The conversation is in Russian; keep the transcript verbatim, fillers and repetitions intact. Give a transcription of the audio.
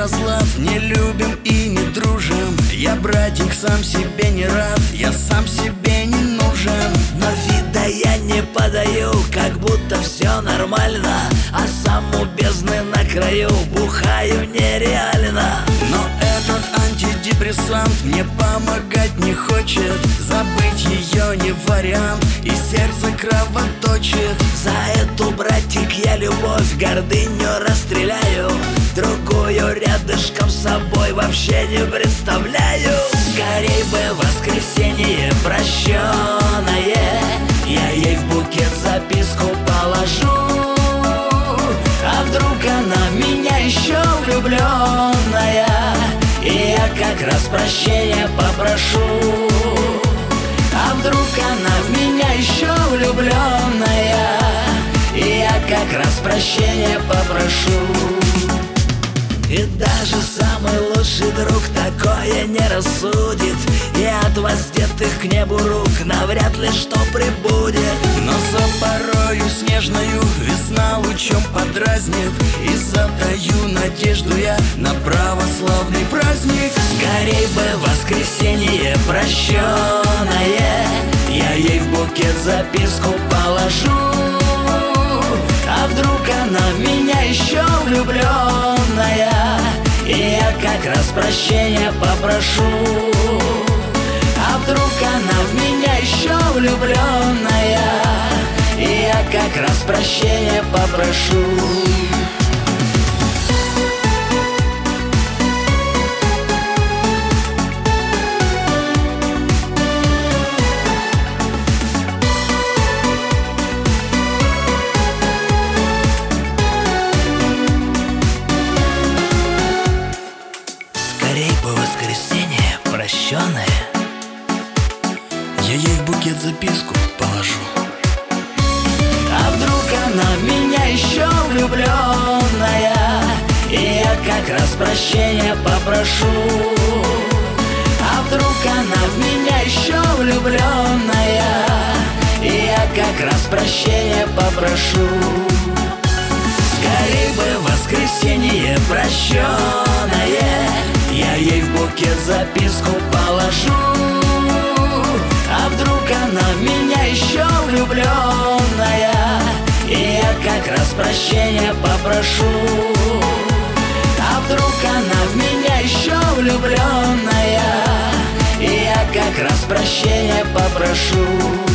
разлад, не любим и не дружим. Я, братик, сам себе не рад, я сам себе не нужен. Но вида я не подаю, как будто все нормально, а сам у бездны на краю бухаю нереально. Но этот антидепрессант мне помогать не хочет. Забыть ее не вариант, и сердце кровоточит. За эту, братик, я любовь, гордыню расстреляю. Другую рядышком с собой вообще не представляю. Скорей бы воскресенье прощенное, я ей в букет записку положу. А вдруг она в меня еще влюбленная, и я как раз прощения попрошу. А вдруг она в меня еще влюбленная, и я как раз прощения попрошу. И даже самый лучший друг такое не рассудит, и от воздетых к небу рук навряд ли что прибудет. Но за порою снежною весна лучом подразнит, и затаю надежду я на православный праздник. Скорей бы воскресенье прощенное, я ей в букет записку положу. А вдруг она в меня еще влюбленная, и я как раз прощения попрошу. А вдруг она в меня еще влюбленная, и я как раз прощения попрошу. Скорей бы воскресенье прощенное, я ей в букет записку положу. А вдруг она в меня еще влюбленная, и я как раз прощения попрошу. А вдруг она в меня еще влюбленная, и я как раз прощения попрошу. Скорей бы воскресенье прощенное, я ей в букет записку положу. А вдруг она в меня еще влюбленная, и я как раз прощения попрошу. А вдруг она в меня еще влюбленная, и я как раз прощения попрошу.